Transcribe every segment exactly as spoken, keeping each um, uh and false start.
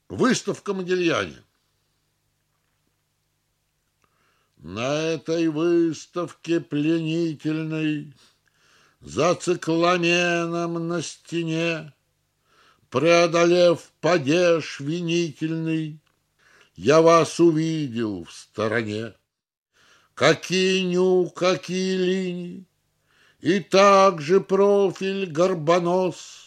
Выставка Модильяне. На этой выставке пленительной за цикламеном на стене, преодолев падеж винительный, я вас увидел в стороне. Какие нюк, какие линии, и также профиль горбонос,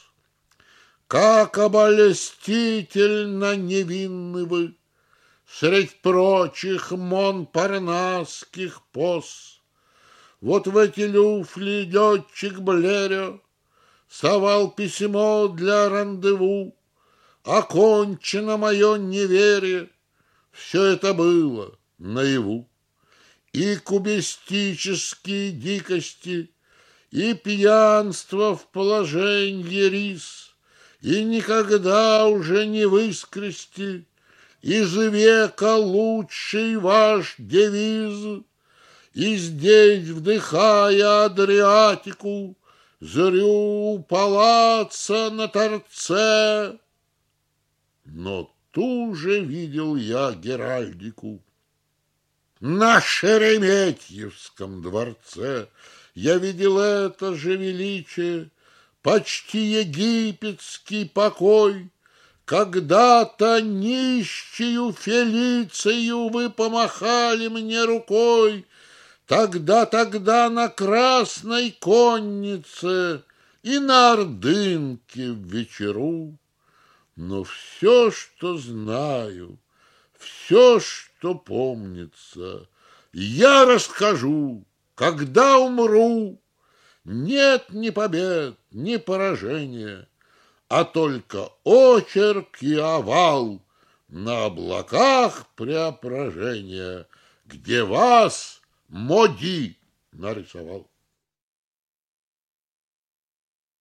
как обольстительно невинны вы средь прочих монпарнасских поз. Вот в эти люфли летчик Блерио совал письмо для рандеву. Окончено мое неверие, все это было наяву. И кубистические дикости, и пьянство в положении рис, и никогда уже не выскрести из века лучший ваш девиз. И здесь, вдыхая Адриатику, зрю палаца на торце. Но ту же видел я геральдику. На Шереметьевском дворце я видел это же величие, почти египетский покой. Когда-то нищую Фелицию вы помахали мне рукой, Тогда, тогда на красной коннице и на ордынке в вечеру. Но все, что знаю, все, что помнится, я расскажу, когда умру. Нет ни побед, ни поражения, а только очерк и овал на облаках преображения, где вас Моди нарисовал.